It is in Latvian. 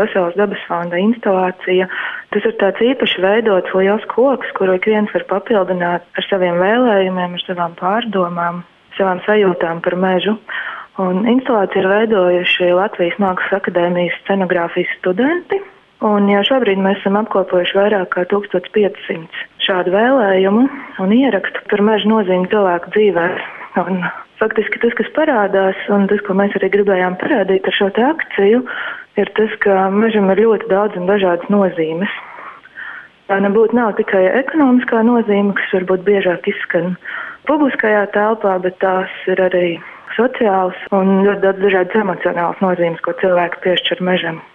Pasaules dabas fonda instalācija. Tas ir tāds īpaši veidots liels koks, kuru ik viens var papildināt ar saviem vēlējumiem, ar savām pārdomām, savām sajūtām par mežu. Un instalāciju ir veidojuši Latvijas Mākslas akadēmijas scenogrāfijas studenti. Un jau šobrīd mēs esam apkopojuši vairāk kā 1500 šādu vēlējumu un ierakstu par meža nozīmi cilvēku dzīvēs. Un faktiski tas, kas parādās, un tas, ko mēs arī gribējām parādīt ar šo te akciju, ir tas, ka mežam ir ļoti daudz un dažādas nozīmes. Tā nebūtu nav tikai ekonomiskā nozīme, kas varbūt biežāk izskan publiskajā telpā, bet tās ir arī sociāls un ļoti daudz dažādas emocionālas nozīmes, ko cilvēki piešķir mežam.